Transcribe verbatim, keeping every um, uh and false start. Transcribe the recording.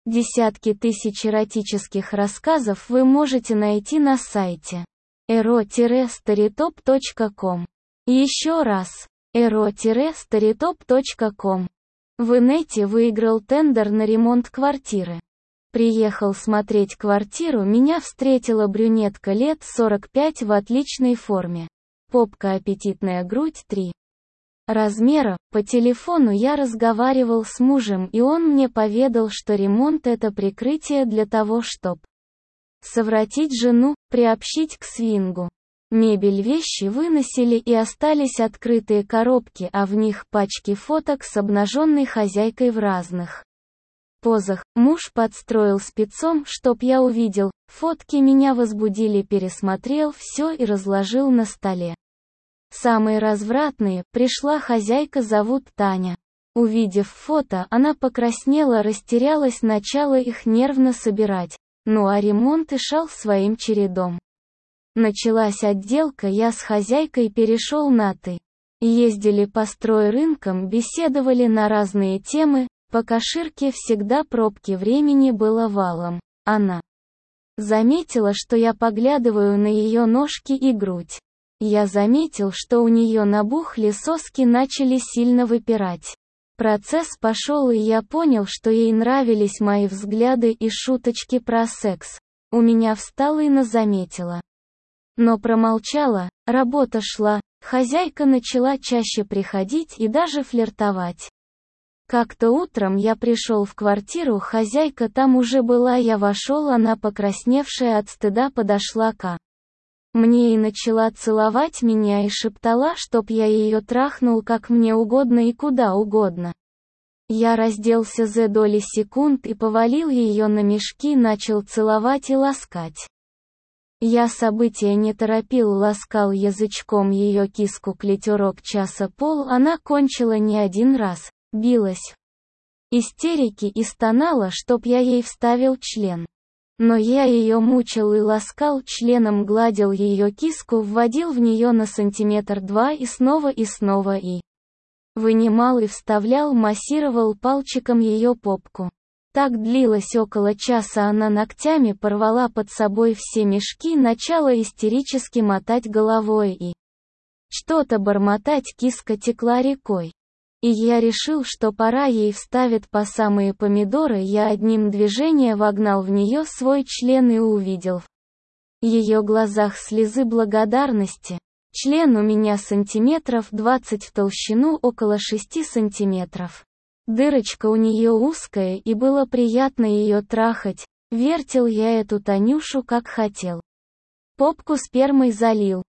Десятки тысяч эротических рассказов вы можете найти на сайте эро старитоп точка ком. Еще раз, эро старитоп точка ком. В инете выиграл тендер на ремонт квартиры. Приехал смотреть квартиру, меня встретила брюнетка лет сорок пять в отличной форме. Попка аппетитная, грудь три размера. По телефону я разговаривал с мужем, и он мне поведал, что ремонт — это прикрытие для того, чтоб совратить жену, приобщить к свингу. Мебель, вещи выносили, и остались открытые коробки, а в них пачки фоток с обнаженной хозяйкой в разных позах. Муж подстроил спецом, чтоб я увидел. Фотки меня возбудили, пересмотрел все и разложил на столе. Самые развратные. Пришла хозяйка, зовут Таня. Увидев фото, она покраснела, растерялась, начала их нервно собирать. Ну а ремонт и шел своим чередом. Началась отделка, я с хозяйкой перешел на «ты». Ездили по стройрынкам, беседовали на разные темы. По Каширке всегда пробки, времени было валом. Она заметила, что я поглядываю на ее ножки и грудь. Я заметил, что у нее набухли соски, начали сильно выпирать. Процесс пошел, и я понял, что ей нравились мои взгляды и шуточки про секс. У меня встала и на заметила. Но промолчала, работа шла, хозяйка начала чаще приходить и даже флиртовать. Как-то утром я пришел в квартиру, хозяйка там уже была, я вошел, она, покрасневшая от стыда, подошла ко мне и начала целовать меня и шептала, чтоб я ее трахнул как мне угодно и куда угодно. Я разделся за доли секунд и повалил ее на мешки, начал целовать и ласкать. Я события не торопил, ласкал язычком ее киску, клиторок, часа пол, она кончила не один раз, билась в истерике и стонала, чтоб я ей вставил член. Но я ее мучил и ласкал членом, гладил ее киску, вводил в нее на сантиметр-два и снова и снова и вынимал и вставлял, массировал пальчиком ее попку. Так длилось около часа, она ногтями порвала под собой все мешки, начала истерически мотать головой и что-то бормотать, киска текла рекой. И я решил, что пора, ей вставит по самые помидоры. Я одним движением вогнал в нее свой член и увидел в ее глазах слезы благодарности. Член у меня сантиметров двадцать в толщину, около шести сантиметров. Дырочка у нее узкая, и было приятно ее трахать. Вертел я эту Танюшу как хотел. Попку спермой залил.